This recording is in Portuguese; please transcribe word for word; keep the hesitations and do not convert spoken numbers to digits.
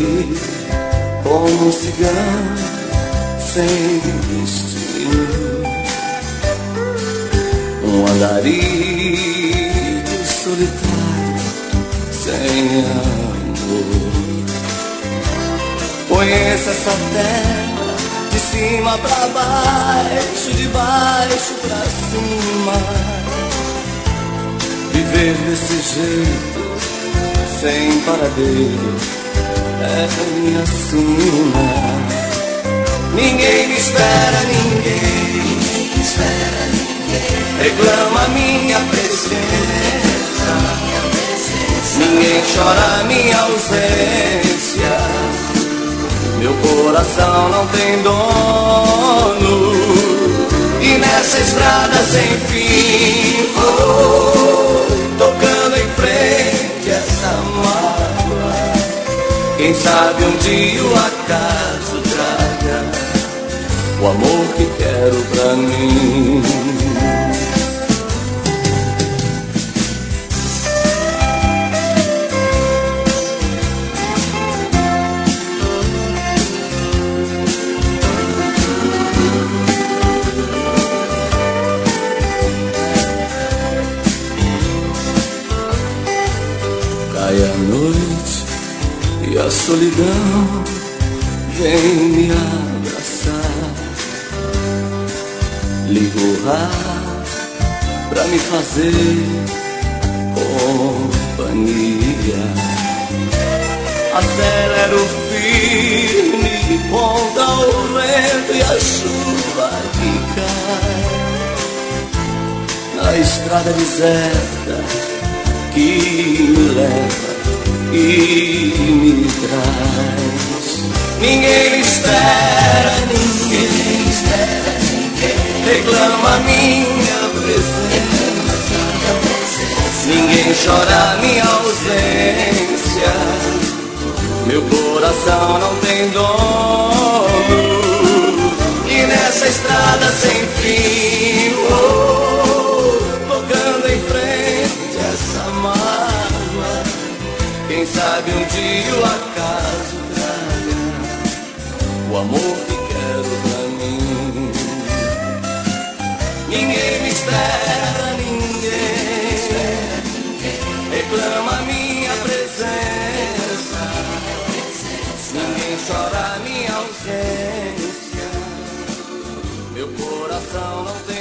ir como um cigano sem destino, um andarilho solitário sem amor. Conheço essa terra de cima pra baixo, de baixo pra cima. Viver desse jeito, sem paradeiro, é minha sina. Ninguém me espera, ninguém me espera, ninguém reclama minha presença, ninguém chora minha ausência. Meu coração não tem dono e nessa estrada sem fim vou tocando em frente essa mágoa. Quem sabe um dia o acaso traga o amor que quero pra mim. Cai a noite e a solidão vem me abraçar. Ligo o rádio pra me fazer companhia. Acelero firme contra o vento e a chuva que cai na estrada deserta que me leva e me traz. Ninguém me espera, ninguém me espera, ninguém reclama minha presença, ninguém chora minha ausência. Meu coração não tem dono e nessa estrada sem fim vou tocando em frente essa mágoa. Quem sabe um dia o acaso traga o amor que quero pra mim. Ninguém me espera, ninguém reclama minha presença, ninguém chora minha ausência. Meu coração não tem